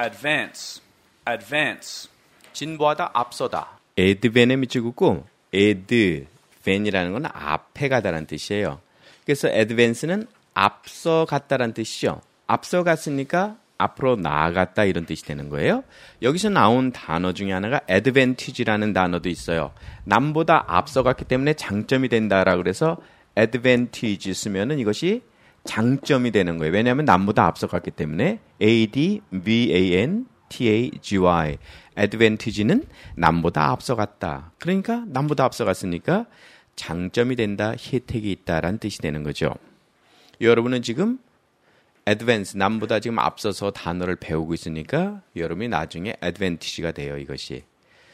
advance, advance. 진보하다, 앞서다. advan에 밑줄긋고 advan이라는 건 앞에 가다라는 뜻이에요. 그래서 advance는 앞서 갔다라는 뜻이죠. 앞서 갔으니까 앞으로 나아갔다 이런 뜻이 되는 거예요. 여기서 나온 단어 중에 하나가 advantage라는 단어도 있어요. 남보다 앞서 갔기 때문에 장점이 된다라고 그래서 advantage 쓰면은 이것이 장점이 되는 거예요. 왜냐하면 남보다 앞서 갔기 때문에 advantagy advantage는 남보다 앞서 갔다. 그러니까 남보다 앞서 갔으니까 장점이 된다, 혜택이 있다라는 뜻이 되는 거죠. 여러분은 지금 advance, 남보다 지금 앞서서 단어를 배우고 있으니까 여러분이 나중에 advantage가 돼요, 이것이.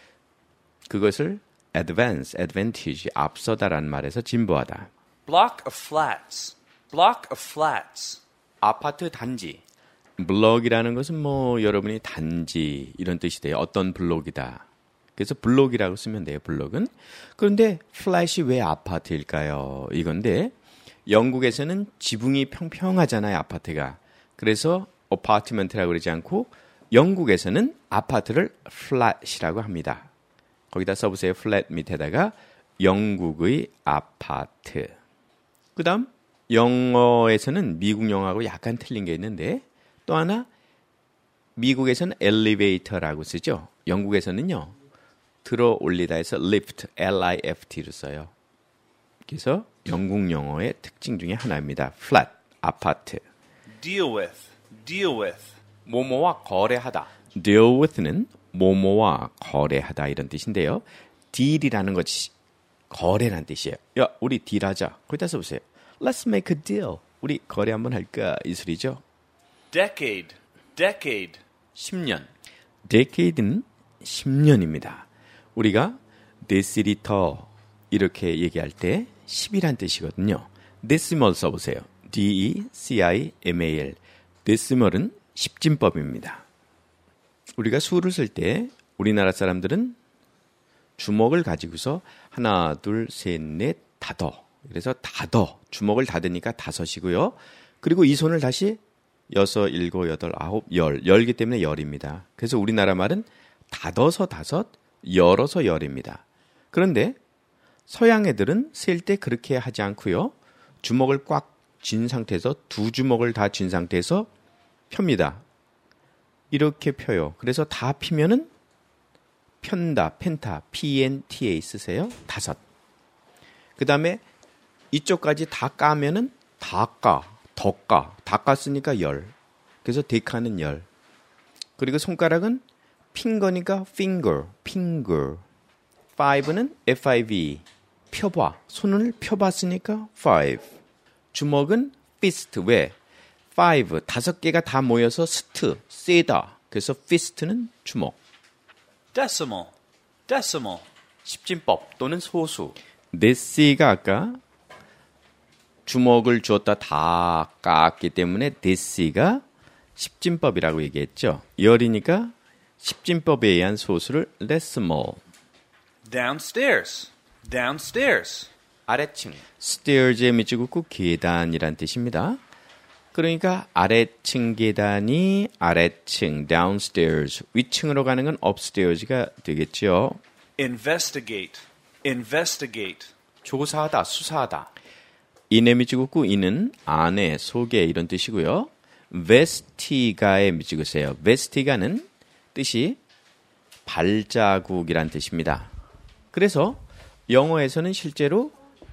그것을 advantage, 앞서다라는 말에서 진보하다. Block of flats, block of flats. 아파트 단지. 블록이라는 것은 뭐 여러분이 단지 이런 뜻이 돼요. 어떤 블록이다. 그래서 블록이라고 쓰면 돼요, 블록은. 그런데 플랫이 왜 아파트일까요? 이건데 영국에서는 지붕이 평평하잖아요, 아파트가. 그래서 어파트먼트라고 그러지 않고 영국에서는 아파트를 플랫이라고 합니다. 거기다 써보세요. 플랫 밑에다가 영국의 아파트. 그 다음 영어에서는 미국 영어하고 약간 틀린 게 있는데 또 하나 미국에서는 엘리베이터라고 쓰죠. 영국에서는요. 들어 올리다 해서 lift, L-I-F-T로 써요. 그래서 영국 영어의 특징 중에 하나입니다. flat, 아파트. Deal with. 뭐뭐와 거래하다. deal with는 뭐뭐와 거래하다 이런 뜻인데요. deal이라는 것이 거래라는 뜻이에요. 야, 우리 딜하자. 거기다 써보세요. Let's make a deal. 우리 거래 한번 할까? 이 소리죠. Decade. 10년. decade는 10년입니다. 우리가 데시리터 이렇게 얘기할 때 10이란 뜻이거든요. 데시멀 써보세요. D-E-C-I-M-A-L. 데시멀은 십진법입니다. 우리가 수를 쓸 때 우리나라 사람들은 주먹을 가지고서 하나, 둘, 셋, 넷, 다더. 그래서 다더. 주먹을 닫으니까 다섯이고요. 그리고 이 손을 다시 여섯, 일곱, 여덟, 아홉, 열. 열기 때문에 열입니다. 그래서 우리나라 말은 닫어서 다섯, 열어서 열입니다. 그런데 서양 애들은 셀 때 그렇게 하지 않고요. 주먹을 꽉 쥔 상태에서 두 주먹을 다 쥔 상태에서 펴니다. 이렇게 펴요. 그래서 다 피면은 편다, 펜타, P-N-T-A 쓰세요. 다섯. 그 다음에 이쪽까지 다 까면은 다 까, 더 까. 다 깠으니까 열. 그래서 데카는 열. 그리고 손가락은 핑거니까 finger. five는 F-I-V. 펴봐. 손을 펴봤으니까 five. 주먹은 fist. 왜? five. 5개가 다 모여서 스트, 세다. 그래서 fist는 주먹. Decimal. 십진법 또는 소수. 데시가 아까 주먹을 주었다 다 깠기 때문에 데시가 십진법이라고 얘기했죠. 열이니까 십진법에 의한 소수를 decimal. Downstairs. 아래층. stairs에 밑줄긋고 계단이란 뜻입니다. 그러니까 아래층 계단이 아래층 downstairs. 위층으로 가는 건 upstairs가 되겠죠. Investigate. 조사하다, 수사하다. 인에 밑줄긋고 이는 안에, 속에 이런 뜻이고요. vestiga에 밑줄긋으세요. vestiga는 뜻이 발자국이란 뜻입니다. 그래서 영어에서는 실제로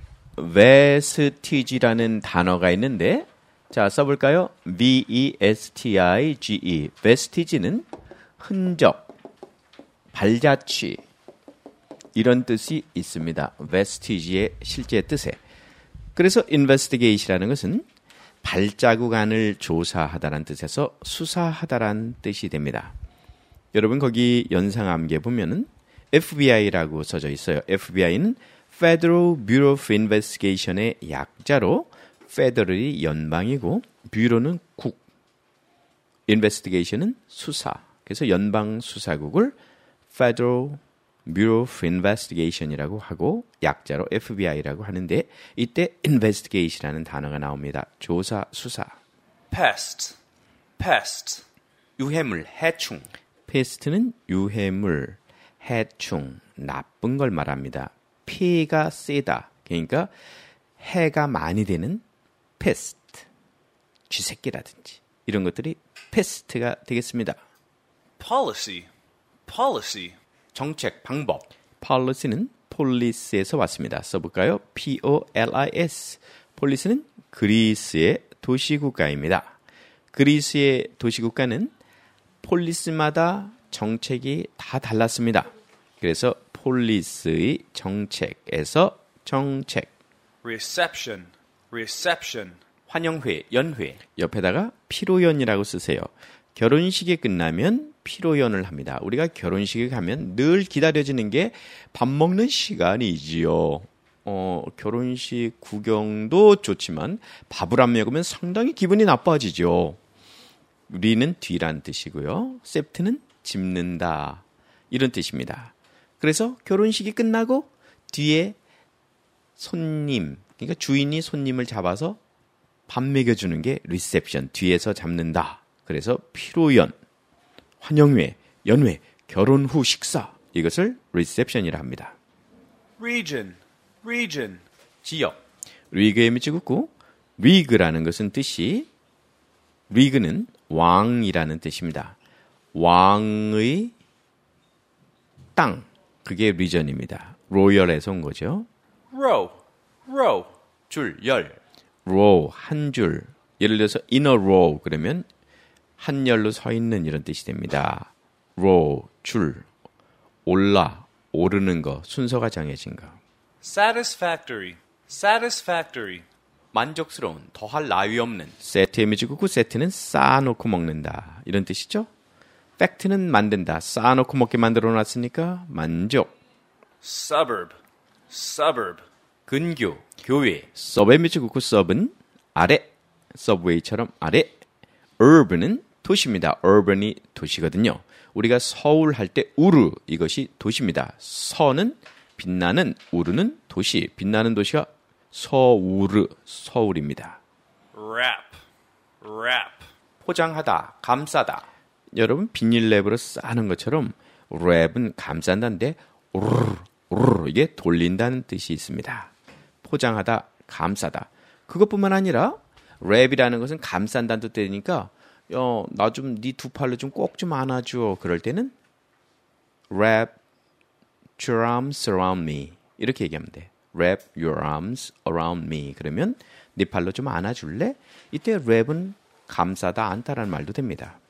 vestige라는 단어가 있는데 자, 써볼까요? V-E-S-T-I-G-E. vestige는 흔적, 발자취 이런 뜻이 있습니다. vestige의 실제 뜻에. 그래서 investigate이라는 것은 발자국 안을 조사하다라는 뜻에서 수사하다라는 뜻이 됩니다. 여러분 거기 연상암기에 보면은 FBI라고 써져 있어요. FBI는 Federal Bureau of Investigation의 약자로 Federal이 연방이고 Bureau는 국, Investigation은 수사. 그래서 연방수사국을 Federal Bureau of Investigation이라고 하고 약자로 FBI라고 하는데 이때 investigate이라는 단어가 나옵니다. 조사, 수사. Pest. 유해물, 해충. 페스트는 유해물, 해충, 나쁜 걸 말합니다. 피해가 세다. 그러니까 해가 많이 되는 페스트, 쥐새끼라든지 이런 것들이 페스트가 되겠습니다. Policy, policy. 정책, 방법. policy는 폴리스에서 왔습니다. 써볼까요? P-O-L-I-S. 폴리스는 그리스의 도시국가입니다. 그리스의 도시국가는 폴리스마다 정책이 다 달랐습니다. 그래서 폴리스의 정책에서 정책. Reception, reception. 환영회, 연회. 옆에다가 피로연이라고 쓰세요. 결혼식이 끝나면 피로연을 합니다. 우리가 결혼식에 가면 늘 기다려지는 게 밥 먹는 시간이지요. 결혼식 구경도 좋지만 밥을 안 먹으면 상당히 기분이 나빠지죠. 리는 뒤란 뜻이고요. 셉트는 짚는다. 이런 뜻입니다. 그래서 결혼식이 끝나고 뒤에 손님, 그러니까 주인이 손님을 잡아서 밥 먹여주는 게 리셉션, 뒤에서 잡는다. 그래서 피로연, 환영회, 연회, 결혼 후 식사, 이것을 리셉션이라 합니다. Region, region. 지역. 리그의 밑줄 긋고 리그라는 것은 뜻이 리그는 왕이라는 뜻입니다. 왕의 땅, 그게 리전입니다. 로열에서 온 거죠. Row, row. 줄, 열. row, 한 줄. 예를 들어서 in a row 그러면 한 열로 서 있는 이런 뜻이 됩니다. row, 줄. 올라, 오르는 거, 순서가 정해진 거. Satisfactory, satisfactory. 만족스러운, 더할 나위 없는. 세트의 밑줄 긋고 세트는 쌓아놓고 먹는다. 이런 뜻이죠. 팩트는 만든다. 쌓아놓고 먹게 만들어놨으니까 만족. Suburb, suburb. 근교, 교외. 서브의 밑줄 긋고 서브는 아래. 서브웨이처럼 아래. urban은 도시입니다. urban이 도시거든요. 우리가 서울 할 때 우르, 이것이 도시입니다. 서는 빛나는, 우르는 도시. 빛나는 도시가 서우르, 서울입니다. Wrap, wrap. 포장하다, 감싸다. 여러분 비닐랩으로 싸는 것처럼 랩은 감싼다는데 우르르 이게 돌린다는 뜻이 있습니다. 포장하다, 감싸다. 그것뿐만 아니라 랩이라는 것은 감싼다는 뜻 되니까 나 좀 네 두 팔로 좀 꼭 좀 안아줘. 그럴 때는 wrap your arms around me 이렇게 얘기하면 돼. wrap your arms around me. 그러면 네 팔로 좀 안아줄래? 이때 랩은 감싸다, 안다라는 말도 됩니다.